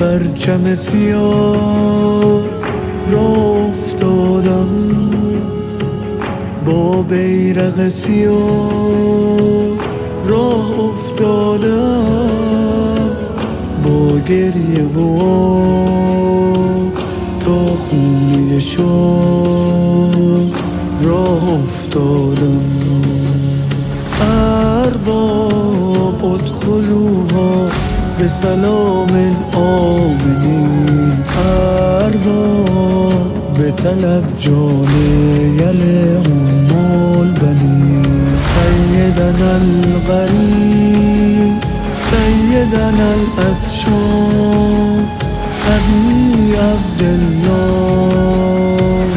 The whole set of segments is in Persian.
پرچم سیاه راه افتادم، با بیرق سیاه راه افتادم، با گریه و تا خونه شاه راه افتادم. ارباب ادخلوها به سلام آمنین، ارباب به طلب جان یلهم البنین. سیدنا الغریب سیدنا العطشان ابی عبدالله.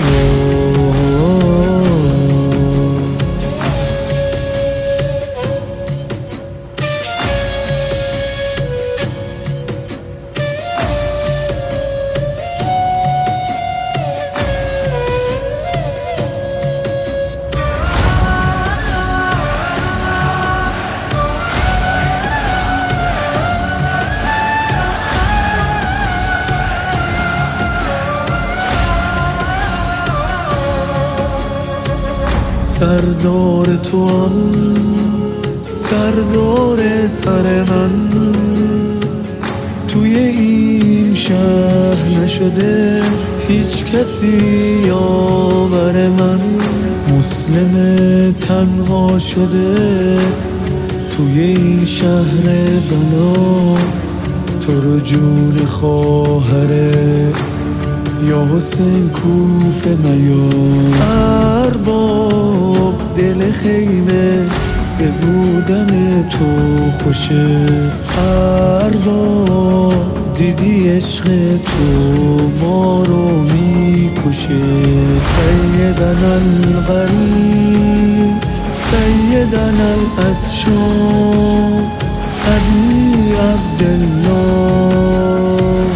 سردار تو هم سردار سر من، توی این شهر نشده هیچ کسی یاور من. مسلم تنها شده توی این شهر بلا، تو رو جون خواهره یا حسین کوفه نیار. ارباب دل خیمه به بودن تو خوشه، ارباب دیدی عشق تو ما رو میکشه. سیدنا الغریب سیدنا العطشان ابی عبدالله.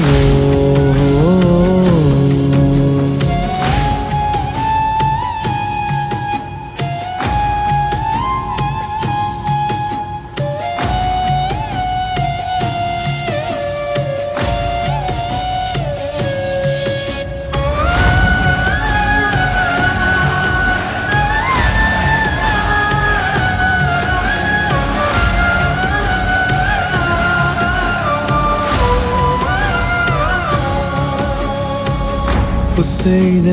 حسین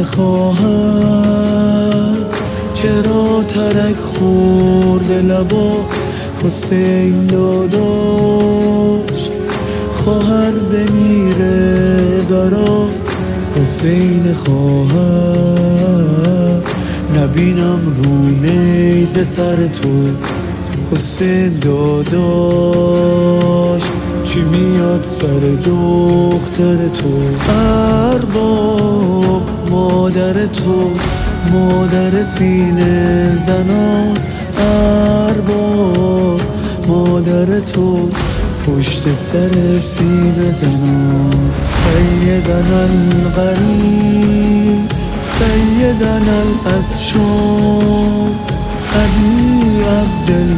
خواهر چرا ترک خورد لبات، حسین داداش خواهر بمیره برات. حسین خواهر نبینم رو نیزه سر تو، حسین داداش چی میاد سر دختر تو. ارباب مادر تو مادر سینه زناست، ارباب مادر تو پشت سر سینه زناست. سیدنا الغریب سیدنا العطشان ابی عبدالله.